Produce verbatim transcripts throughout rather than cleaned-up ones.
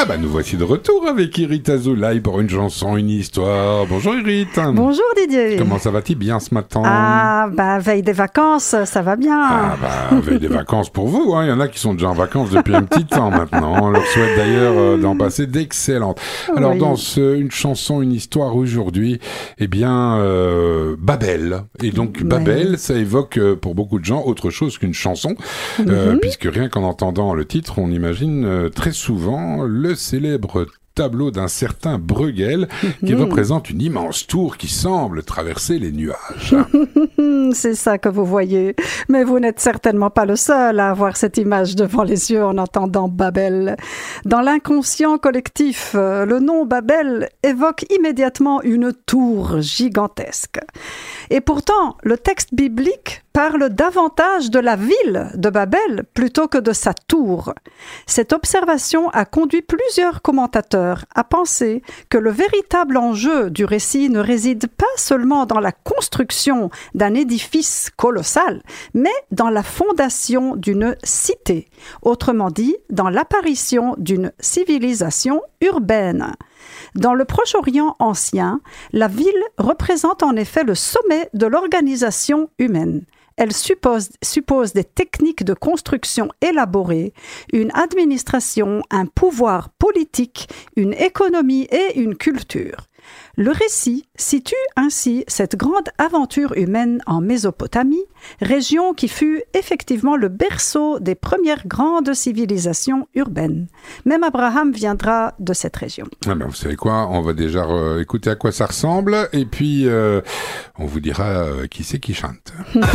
bah nous voici de retour avec Irit Azoulay pour une chanson, une histoire. Bonjour Irit. Bonjour Didier. Comment ça va-t-il bien ce matin? Ah bah veille des vacances, ça va bien. Ah bah veille des vacances pour vous, hein. Il y en a qui sont déjà en vacances depuis un petit temps maintenant. On leur souhaite d'ailleurs euh, d'en passer d'excellentes. Alors oui. Dans ce, une chanson, une histoire aujourd'hui, eh bien euh, Babel. Et donc Babel, ouais. Ça évoque euh, pour beaucoup de gens autre chose qu'une chanson, mm-hmm. euh, puisque rien qu'en entendant le titre, on imagine euh, très souvent le célèbre tableau d'un certain Bruegel qui mmh. représente une immense tour qui semble traverser les nuages. C'est ça que vous voyez. Mais vous n'êtes certainement pas le seul à avoir cette image devant les yeux en entendant Babel. Dans l'inconscient collectif, le nom Babel évoque immédiatement une tour gigantesque. Et pourtant, le texte biblique parle davantage de la ville de Babel plutôt que de sa tour. Cette observation a conduit plusieurs commentateurs à penser que le véritable enjeu du récit ne réside pas seulement dans la construction d'un édifice colossal, mais dans la fondation d'une cité, autrement dit, dans l'apparition d'une civilisation urbaine. Dans le Proche-Orient ancien, la ville représente en effet le sommet de l'organisation humaine. Elle suppose, suppose des techniques de construction élaborées, une administration, un pouvoir politique, une économie et une culture. Le récit situe ainsi cette grande aventure humaine en Mésopotamie, région qui fut effectivement le berceau des premières grandes civilisations urbaines. Même Abraham viendra de cette région. Ah ben vous savez quoi, on va déjà euh, écouter à quoi ça ressemble et puis euh, on vous dira euh, qui c'est qui chante.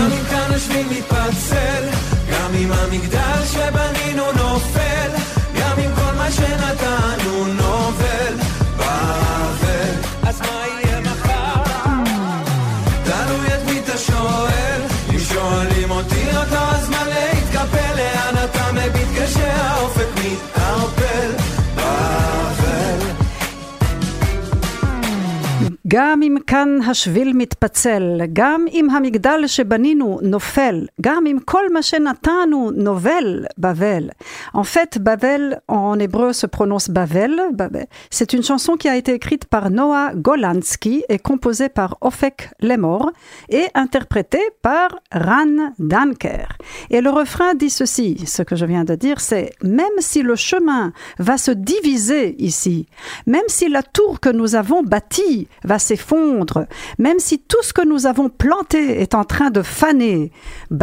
גם אם כאן השביל מתפצל, גם אם המגדל שבנינו נופל, גם אם כל מה שנתנו נובל, Bavel. En fait, Babel, en hébreu, se prononce Bavel. Babel. C'est une chanson qui a été écrite par Noah Golansky et composée par Ofek Lemor et interprétée par Ran Danker. Et le refrain dit ceci, ce que je viens de dire, c'est « Même si le chemin va se diviser ici, même si la tour que nous avons bâtie va s'effondre, même si tout ce que nous avons planté est en train de faner, Babel. »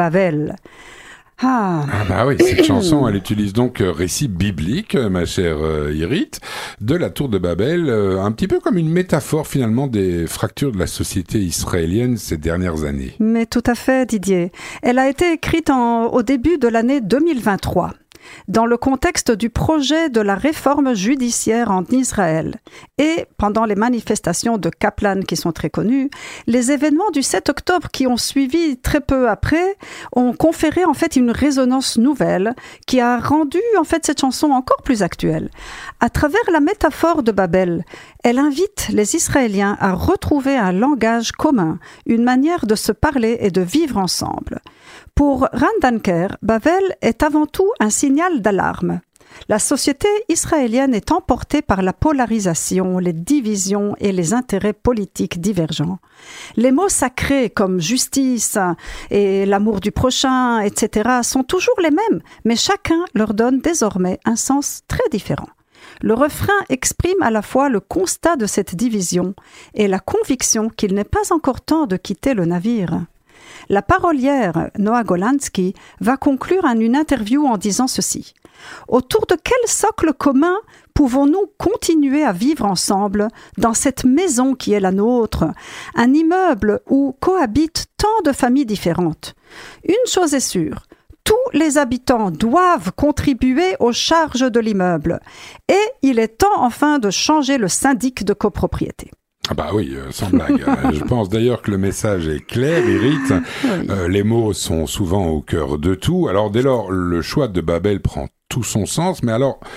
Ah. ah bah oui, cette chanson, elle utilise donc euh, récit biblique, ma chère euh, Irit, de la tour de Babel, euh, un petit peu comme une métaphore finalement des fractures de la société israélienne ces dernières années. Mais tout à fait, Didier. Elle a été écrite en, au début de l'année deux mille vingt-trois. Dans le contexte du projet de la réforme judiciaire en Israël. Et pendant les manifestations de Kaplan qui sont très connues, les événements du sept octobre qui ont suivi très peu après ont conféré en fait une résonance nouvelle qui a rendu en fait cette chanson encore plus actuelle. À travers la métaphore de Babel, elle invite les Israéliens à retrouver un langage commun, une manière de se parler et de vivre ensemble. Pour Ran Danker, Babel est avant tout un signal d'alarme. La société israélienne est emportée par la polarisation, les divisions et les intérêts politiques divergents. Les mots sacrés comme justice et l'amour du prochain, et cetera sont toujours les mêmes, mais chacun leur donne désormais un sens très différent. Le refrain exprime à la fois le constat de cette division et la conviction qu'il n'est pas encore temps de quitter le navire. La parolière Noah Golansky va conclure en une interview en disant ceci. « Autour de quel socle commun pouvons-nous continuer à vivre ensemble dans cette maison qui est la nôtre, un immeuble où cohabitent tant de familles différentes? Une chose est sûre, tous les habitants doivent contribuer aux charges de l'immeuble et il est temps enfin de changer le syndic de copropriété. » Ah bah oui, euh, sans blague. Je pense d'ailleurs que le message est clair, Irit. Oui. Euh, les mots sont souvent au cœur de tout. Alors dès lors, le choix de Babel prend tout son sens. Mais alors,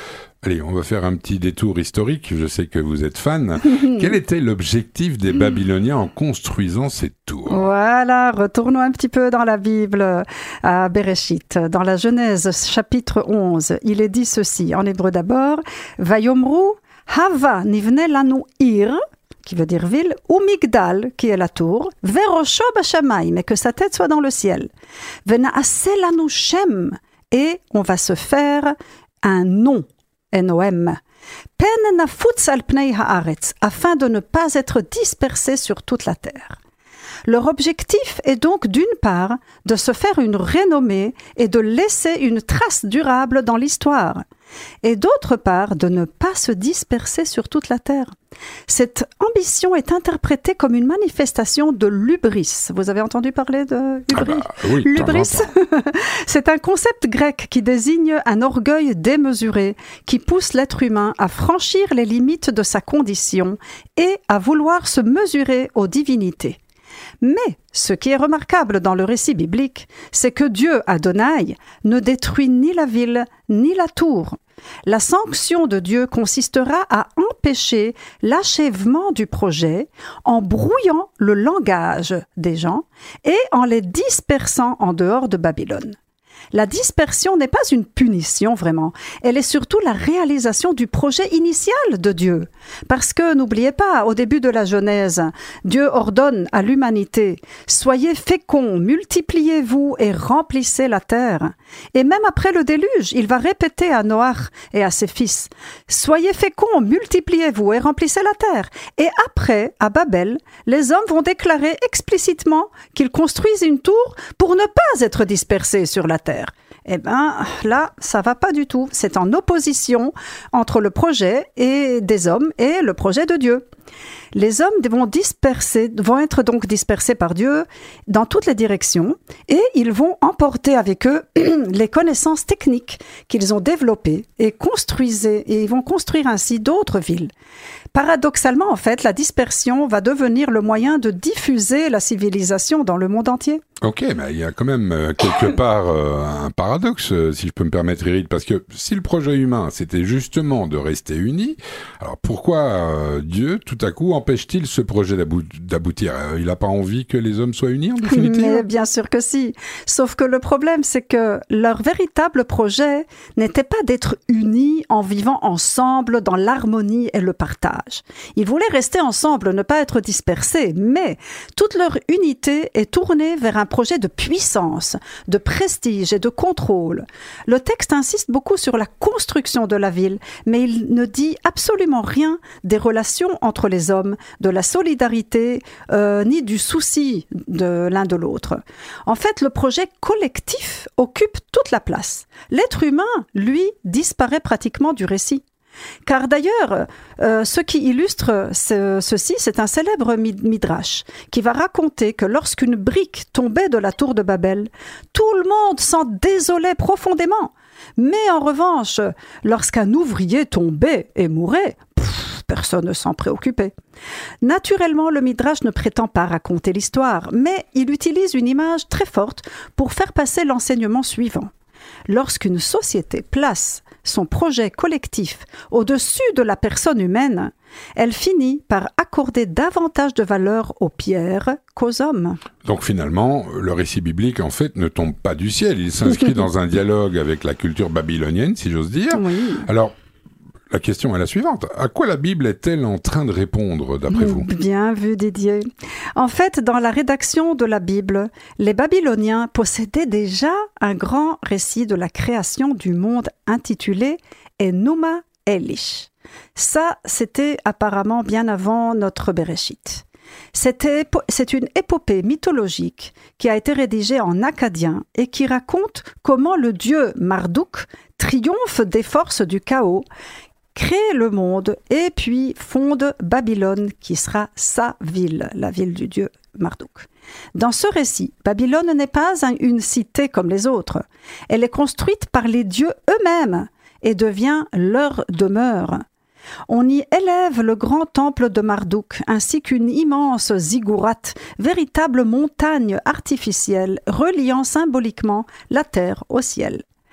Allez, on va faire un petit détour historique, je sais que vous êtes fan. Quel était l'objectif des Babyloniens en construisant cette tour ? Voilà, retournons un petit peu dans la Bible, à Bereshit. Dans la Genèse, chapitre onze, il est dit ceci, en hébreu d'abord, « Vayomru hava nivne lanu ir » qui veut dire ville, ou Migdal, qui est la tour, Verosho Bashamayim, et que sa tête soit dans le ciel. Venaase lanu Shem, et on va se faire un nom, N O M. Pen nafutz al pnei haaretz, afin de ne pas être dispersé sur toute la terre. Leur objectif est donc d'une part de se faire une renommée et de laisser une trace durable dans l'histoire, et d'autre part de ne pas se disperser sur toute la terre. Cette ambition est interprétée comme une manifestation de l'hubris. Vous avez entendu parler de hubris ? Ah bah, oui, L'hubris, c'est un concept grec qui désigne un orgueil démesuré qui pousse l'être humain à franchir les limites de sa condition et à vouloir se mesurer aux divinités. Mais ce qui est remarquable dans le récit biblique, c'est que Dieu, Adonai, ne détruit ni la ville ni la tour. La sanction de Dieu consistera à empêcher l'achèvement du projet en brouillant le langage des gens et en les dispersant en dehors de Babylone. La dispersion n'est pas une punition vraiment, elle est surtout la réalisation du projet initial de Dieu. Parce que, n'oubliez pas, au début de la Genèse, Dieu ordonne à l'humanité « Soyez féconds, multipliez-vous et remplissez la terre ». Et même après le déluge, il va répéter à Noach et à ses fils « Soyez féconds, multipliez-vous et remplissez la terre ». Et après, à Babel, les hommes vont déclarer explicitement qu'ils construisent une tour pour ne pas être dispersés sur la terre. Eh bien, là, ça va pas du tout. C'est en opposition entre le projet et des hommes et le projet de Dieu. Les hommes vont disperser, vont être donc dispersés par Dieu dans toutes les directions et ils vont emporter avec eux les connaissances techniques qu'ils ont développées et construisaient, et ils vont construire ainsi d'autres villes. Paradoxalement, en fait, la dispersion va devenir le moyen de diffuser la civilisation dans le monde entier. Ok, mais il y a quand même euh, quelque part euh, un paradoxe, euh, si je peux me permettre, Irid, parce que si le projet humain, c'était justement de rester unis, alors pourquoi euh, Dieu, tout à coup, empêche-t-il ce projet d'abou- d'aboutir ? euh, Il n'a pas envie que les hommes soient unis, en définitive ? Mais bien sûr que si. Sauf que le problème, c'est que leur véritable projet n'était pas d'être unis en vivant ensemble dans l'harmonie et le partage. Ils voulaient rester ensemble, ne pas être dispersés, mais toute leur unité est tournée vers un projet de puissance, de prestige et de contrôle. Le texte insiste beaucoup sur la construction de la ville, mais il ne dit absolument rien des relations entre les hommes, de la solidarité, euh, ni du souci de l'un de l'autre. En fait, le projet collectif occupe toute la place. L'être humain, lui, disparaît pratiquement du récit. Car d'ailleurs, euh, ce qui illustre ce, ceci, c'est un célèbre midrash qui va raconter que lorsqu'une brique tombait de la tour de Babel, tout le monde s'en désolait profondément. Mais en revanche, lorsqu'un ouvrier tombait et mourait, pff, personne ne s'en préoccupait. Naturellement, le midrash ne prétend pas raconter l'histoire, mais il utilise une image très forte pour faire passer l'enseignement suivant. Lorsqu'une société place son projet collectif au-dessus de la personne humaine, elle finit par accorder davantage de valeur aux pierres qu'aux hommes. Donc finalement, le récit biblique, en fait, ne tombe pas du ciel. Il s'inscrit dans un dialogue avec la culture babylonienne, si j'ose dire. Oui. Alors, la question est la suivante. À quoi la Bible est-elle en train de répondre, d'après vous ? Bien vu, Didier. En fait, dans la rédaction de la Bible, les Babyloniens possédaient déjà un grand récit de la création du monde intitulé Enuma Elish. Ça, c'était apparemment bien avant notre Bereshit. C'était, c'est une épopée mythologique qui a été rédigée en akkadien et qui raconte comment le dieu Marduk triomphe des forces du chaos, crée le monde et puis fonde Babylone qui sera sa ville, la ville du dieu Marduk. Dans ce récit, Babylone n'est pas une cité comme les autres. Elle est construite par les dieux eux-mêmes et devient leur demeure. On y élève le grand temple de Marduk ainsi qu'une immense ziggourate, véritable montagne artificielle reliant symboliquement la terre au ciel.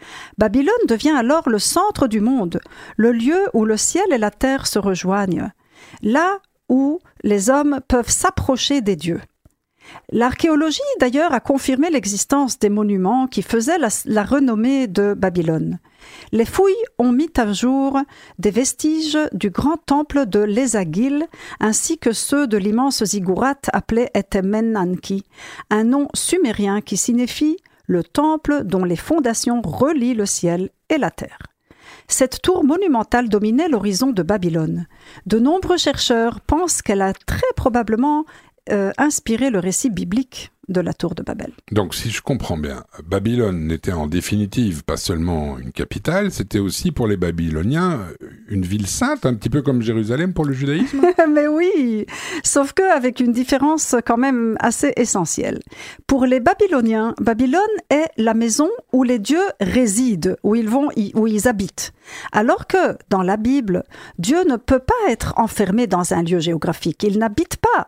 Babylone devient alors le centre du monde, le lieu où le ciel et la terre se rejoignent, là où les hommes peuvent s'approcher des dieux. L'archéologie, d'ailleurs, a confirmé l'existence des monuments qui faisaient la, la renommée de Babylone. Les fouilles ont mis à jour des vestiges du grand temple de l'Esagil, ainsi que ceux de l'immense ziggurat appelé Etemenanki, un nom sumérien qui signifie « le temple dont les fondations relient le ciel et la terre ». Cette tour monumentale dominait l'horizon de Babylone. De nombreux chercheurs pensent qu'elle a très probablement euh, inspiré le récit biblique de la tour de Babel. Donc, si je comprends bien, Babylone n'était en définitive pas seulement une capitale, c'était aussi pour les Babyloniens une ville sainte, un petit peu comme Jérusalem pour le judaïsme. Mais oui, sauf qu'avec une différence quand même assez essentielle. Pour les Babyloniens, Babylone est la maison où les dieux résident, où ils vont, où ils habitent. Alors que dans la Bible, Dieu ne peut pas être enfermé dans un lieu géographique. Il n'habite pas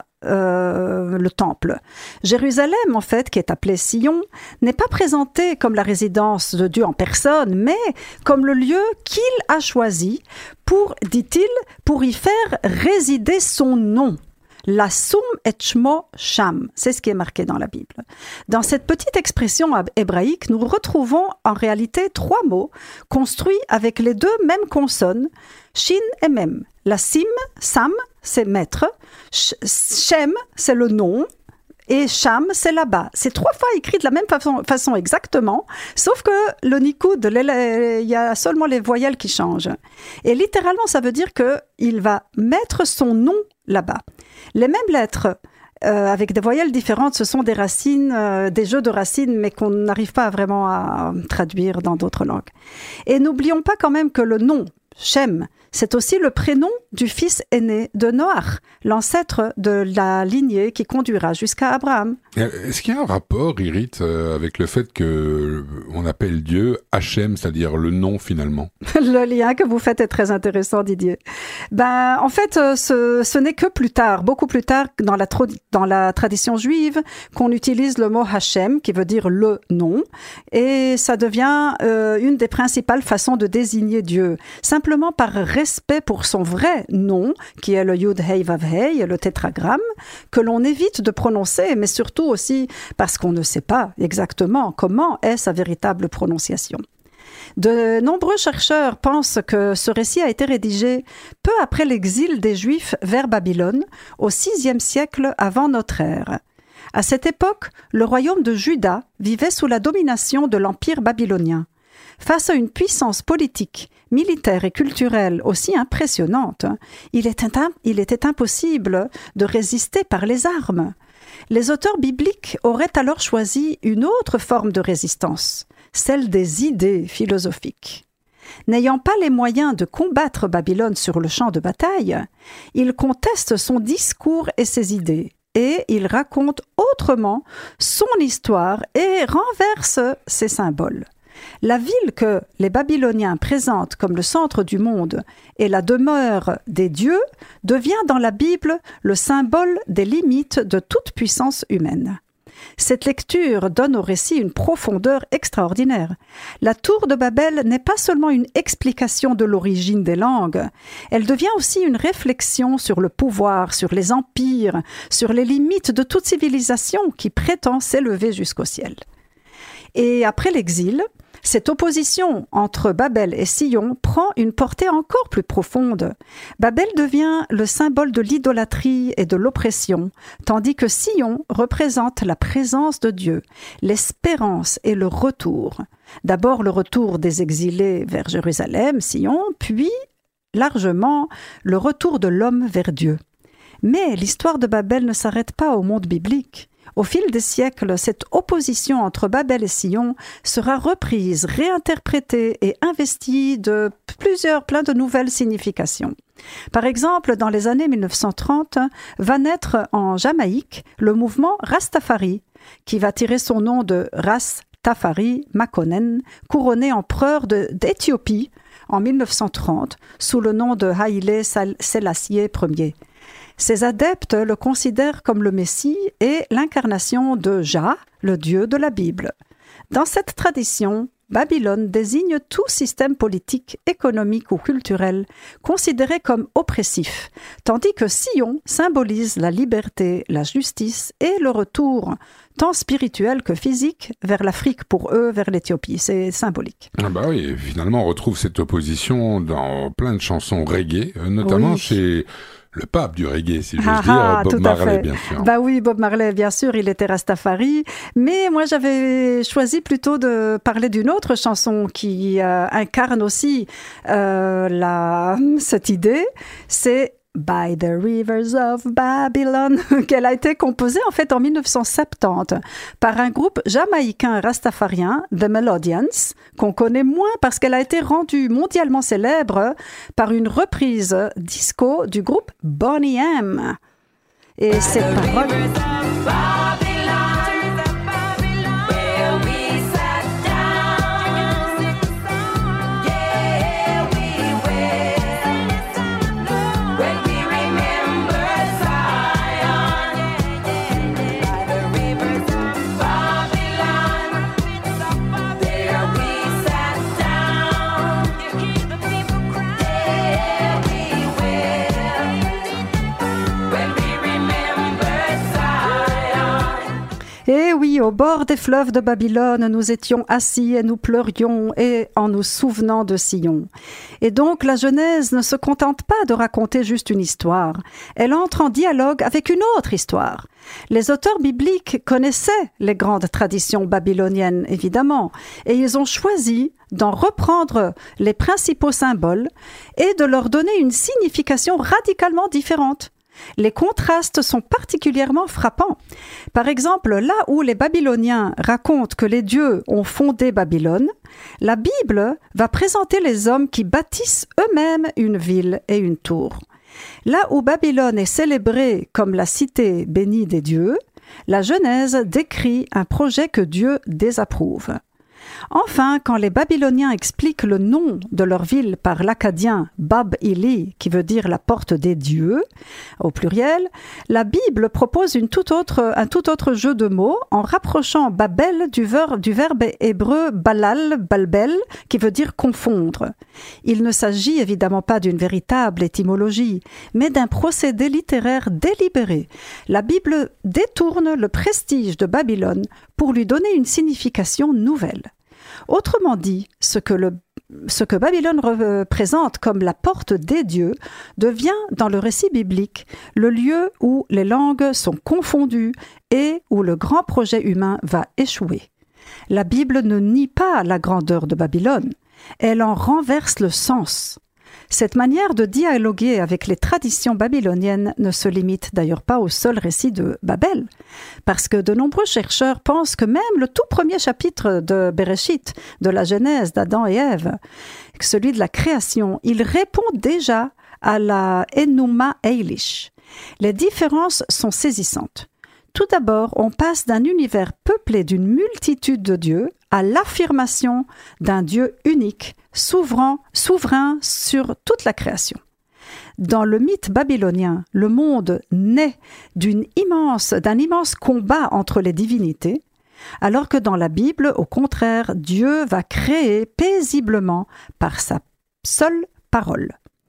Euh, le temple. Jérusalem, en fait, qui est appelée Sion, n'est pas présentée comme la résidence de Dieu en personne, mais comme le lieu qu'il a choisi pour, dit-il, pour y faire résider son nom. La sum et shmo sham, c'est ce qui est marqué dans la Bible. Dans cette petite expression hébraïque, nous retrouvons en réalité trois mots construits avec les deux mêmes consonnes, shin et mem. La sim, sam, c'est maître, shem, c'est le nom, et sham, c'est là-bas. C'est trois fois écrit de la même façon, façon exactement, sauf que le nikud, il y a seulement les voyelles qui changent. Et littéralement, ça veut dire qu'il va mettre son nom là-bas. Les mêmes lettres, euh, avec des voyelles différentes, ce sont des racines, euh, des jeux de racines, mais qu'on n'arrive pas vraiment à traduire dans d'autres langues. Et n'oublions pas quand même que le nom, Shem, c'est aussi le prénom du fils aîné de Noach, l'ancêtre de la lignée qui conduira jusqu'à Abraham. Est-ce qu'il y a un rapport, Irit, avec le fait qu'on appelle Dieu Hachem, c'est-à-dire le nom finalement? Le lien que vous faites est très intéressant, Didier. Ben, en fait, ce, ce n'est que plus tard, beaucoup plus tard, dans la, dans la tradition juive, qu'on utilise le mot Hachem, qui veut dire le nom, et ça devient euh, une des principales façons de désigner Dieu, simplement par respect pour son vrai nom, qui est le Yud Hei Vav Hei, le tétragramme, que l'on évite de prononcer, mais surtout aussi parce qu'on ne sait pas exactement comment est sa véritable prononciation. De nombreux chercheurs pensent que ce récit a été rédigé peu après l'exil des Juifs vers Babylone, au sixième siècle avant notre ère. À cette époque, le royaume de Juda vivait sous la domination de l'empire babylonien. Face à une puissance politique, militaire et culturelle aussi impressionnante, il était, il était impossible de résister par les armes. Les auteurs bibliques auraient alors choisi une autre forme de résistance, celle des idées philosophiques. N'ayant pas les moyens de combattre Babylone sur le champ de bataille, ils contestent son discours et ses idées, et ils racontent autrement son histoire et renversent ses symboles. La ville que les Babyloniens présentent comme le centre du monde et la demeure des dieux devient dans la Bible le symbole des limites de toute puissance humaine. Cette lecture donne au récit une profondeur extraordinaire. La tour de Babel n'est pas seulement une explication de l'origine des langues, elle devient aussi une réflexion sur le pouvoir, sur les empires, sur les limites de toute civilisation qui prétend s'élever jusqu'au ciel. Et après l'exil, cette opposition entre Babel et Sion prend une portée encore plus profonde. Babel devient le symbole de l'idolâtrie et de l'oppression, tandis que Sion représente la présence de Dieu, l'espérance et le retour. D'abord le retour des exilés vers Jérusalem, Sion, puis largement le retour de l'homme vers Dieu. Mais l'histoire de Babel ne s'arrête pas au monde biblique. Au fil des siècles, cette opposition entre Babel et Sion sera reprise, réinterprétée et investie de plusieurs, plein de nouvelles significations. Par exemple, dans les années mille neuf cent trente, va naître en Jamaïque le mouvement Rastafari, qui va tirer son nom de Ras Tafari Makonnen, couronné empereur de, d'Éthiopie en mille neuf cent trente sous le nom de Haïlé Sélassié Ier. Ses adeptes le considèrent comme le Messie et l'incarnation de Jah, le Dieu de la Bible. Dans cette tradition, Babylone désigne tout système politique, économique ou culturel considéré comme oppressif, tandis que Sion symbolise la liberté, la justice et le retour, tant spirituel que physique, vers l'Afrique pour eux, vers l'Éthiopie. C'est symbolique. Ah bah oui, finalement on retrouve cette opposition dans plein de chansons reggae, notamment oui. chez... le pape du reggae, si j'ose ah, dire, Bob Marley, bien sûr. Bah oui, Bob Marley, bien sûr, il était Rastafari. Mais moi, j'avais choisi plutôt de parler d'une autre chanson qui euh, incarne aussi euh, la, cette idée. C'est By the Rivers of Babylon, qu'elle a été composée en fait en dix-neuf cent soixante-dix par un groupe jamaïcain rastafarien, The Melodians, qu'on connaît moins parce qu'elle a été rendue mondialement célèbre par une reprise disco du groupe Boney M. Et ces paroles... Et oui, au bord des fleuves de Babylone, nous étions assis et nous pleurions et en nous souvenant de Sion. Et donc, la Genèse ne se contente pas de raconter juste une histoire. Elle entre en dialogue avec une autre histoire. Les auteurs bibliques connaissaient les grandes traditions babyloniennes, évidemment, et ils ont choisi d'en reprendre les principaux symboles et de leur donner une signification radicalement différente. Les contrastes sont particulièrement frappants. Par exemple, là où les Babyloniens racontent que les dieux ont fondé Babylone, la Bible va présenter les hommes qui bâtissent eux-mêmes une ville et une tour. Là où Babylone est célébrée comme la cité bénie des dieux, la Genèse décrit un projet que Dieu désapprouve. Enfin, quand les Babyloniens expliquent le nom de leur ville par l'acadien Bab-Ili, qui veut dire la porte des dieux, au pluriel, la Bible propose une toute autre, un tout autre jeu de mots en rapprochant Babel du, ver, du verbe hébreu balal, balbel, qui veut dire confondre. Il ne s'agit évidemment pas d'une véritable étymologie, mais d'un procédé littéraire délibéré. La Bible détourne le prestige de Babylone pour lui donner une signification nouvelle. Autrement dit, ce que, le, ce que Babylone représente comme la porte des dieux devient, dans le récit biblique, le lieu où les langues sont confondues et où le grand projet humain va échouer. La Bible ne nie pas la grandeur de Babylone, elle en renverse le sens. Cette manière de dialoguer avec les traditions babyloniennes ne se limite d'ailleurs pas au seul récit de Babel, parce que de nombreux chercheurs pensent que même le tout premier chapitre de Bereshit, de la Genèse d'Adam et Ève, celui de la création, il répond déjà à la Enuma Elish. Les différences sont saisissantes. Tout d'abord, on passe d'un univers peuplé d'une multitude de dieux à l'affirmation d'un Dieu unique, souverain, souverain sur toute la création. Dans le mythe babylonien, le monde naît d'une immense, d'un immense combat entre les divinités, alors que dans la Bible, au contraire, Dieu va créer paisiblement par sa seule parole.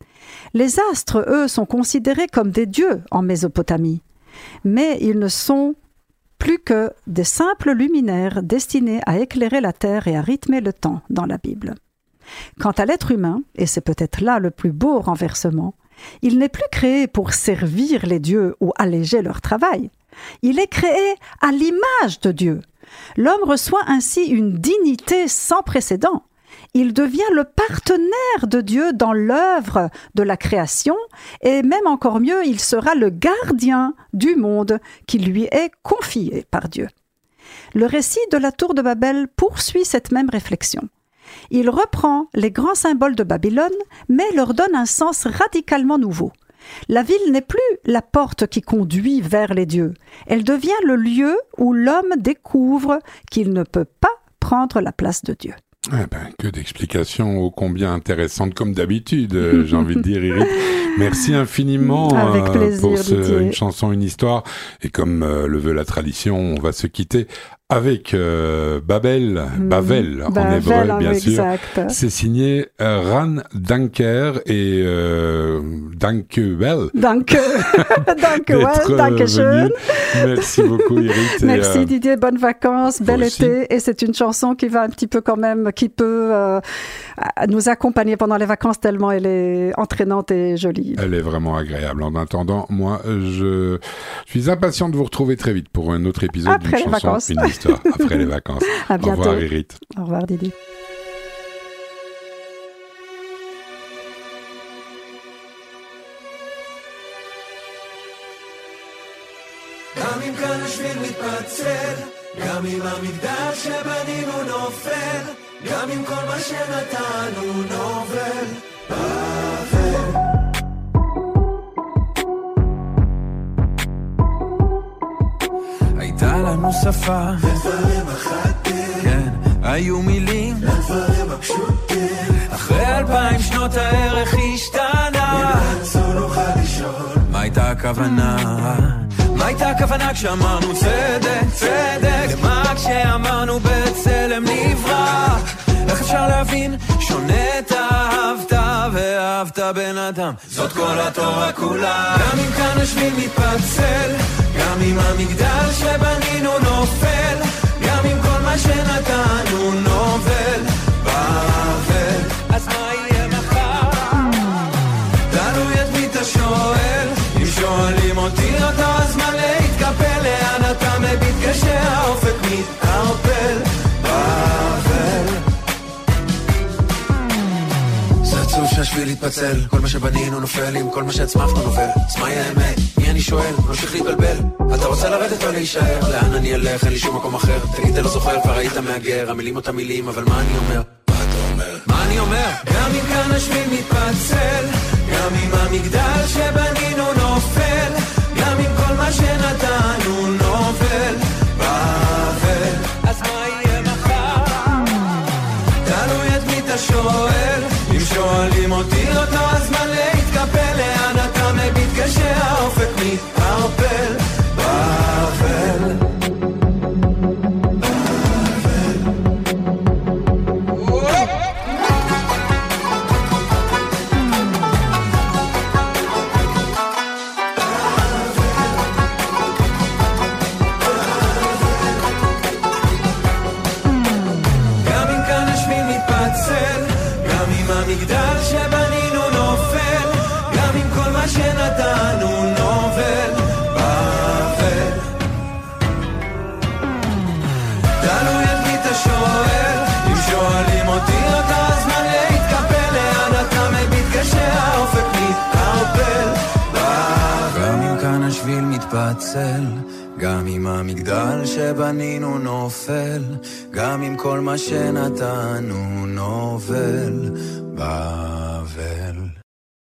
Les astres, eux, sont considérés comme des dieux en Mésopotamie, mais ils ne sont plus que des simples luminaires destinés à éclairer la terre et à rythmer le temps dans la Bible. Quant à l'être humain, et c'est peut-être là le plus beau renversement, il n'est plus créé pour servir les dieux ou alléger leur travail. Il est créé à l'image de Dieu. L'homme reçoit ainsi une dignité sans précédent. Il devient le partenaire de Dieu dans l'œuvre de la création et même encore mieux, il sera le gardien du monde qui lui est confié par Dieu. Le récit de la tour de Babel poursuit cette même réflexion. Il reprend les grands symboles de Babylone, mais leur donne un sens radicalement nouveau. La ville n'est plus la porte qui conduit vers les dieux. Elle devient le lieu où l'homme découvre qu'il ne peut pas prendre la place de Dieu. Eh ben, que d'explications ô combien intéressantes, comme d'habitude, euh, j'ai envie de dire, Iris. Merci infiniment Avec plaisir, euh, pour ce, Didier. une chanson, une histoire. Et comme euh, le veut la tradition, on va se quitter Avec euh, Babel, mmh. Bavel en Bavel, hébreu, bien sûr. Exact. C'est signé euh, Ran Danker et euh, Dankewell. Danke, Dankewell, Dankeschön. Merci beaucoup, Irit. Merci et, euh, Didier, bonnes vacances, bel été. Et c'est une chanson qui va un petit peu quand même, qui peut euh, nous accompagner pendant les vacances tellement elle est entraînante et jolie. Elle est vraiment agréable. En attendant, moi, je, je suis impatient de vous retrouver très vite pour un autre épisode Après d'une les chanson, vacances. une histoire, après les vacances. À bientôt. Au revoir, Irit. Au revoir, Didier. גם אם כאן השביל מתפצל, גם אם המגדל שבנינו נופל, גם אם כל מה שנתנו נובל, באבל. הייתה לנו שפה, לדברים אחדים, כן, היו מילים, לדברים הפשוטים, אחרי אלפיים שנות הערך השתנה, אם נוכל לשאול, מה הייתה הכוונה? מה הייתה הכוונה כשאמרנו צדק, צדק? למה כשאמרנו בצלם נברא? איך אפשר להבין שונה את אהבת ואהבת בן אדם? זאת כל התורה כולה. גם אם כאן השביל מתפצל, גם אם המגדל שבנינו נופל, גם אם כל מה שנתנו נובל, באבל. אז מה יהיה מחר? תלוי את מי אתה שואל, אם שואלים אותי אותו הזמן להתקפל, לאן אתה מביט כשהאופק מתערפל, באבל. זה עצוב שהשביל התפצל, כל מה שבנינו נופל, עם כל מה שהצמחנו נופל, אז מה יהיה האמת? מי אני שואל? ממשיך להתבלבל, אתה רוצה לרדת או להישאר? לאן אני אלך? אין לי שום מקום אחר, תגיד אתה לא זוכר, כבר היית מהגר, המילים אותם מילים, אבל מה אני אומר? מה אתה אומר? מה אני אומר? גם אם כאן השביל מתפצל, גם אם המגדל שבנינו נופל, גם אם כל מה שנתנו נובל, באבל. אז מה יהיה מחר? תלוי את מי אתה שואל, אם שואלים אותי אותו הזמן להתקפל, לאן אתה מביט כשהאופק מתערפל, באבל. המגדל שבנינו נופל, גם אם כל מה שנתנו נובל, באבל. תלוי את מי אתה שואל, אם שואלים אותי אותו הזמן להתקפל, לאן אתה מביט כשהאופק מתערפל, באבל. גם אם כאן השביל מתפצל, גם אם המגדל שבנינו נופל, גם אם כל מה שנתנו נובל, באבל.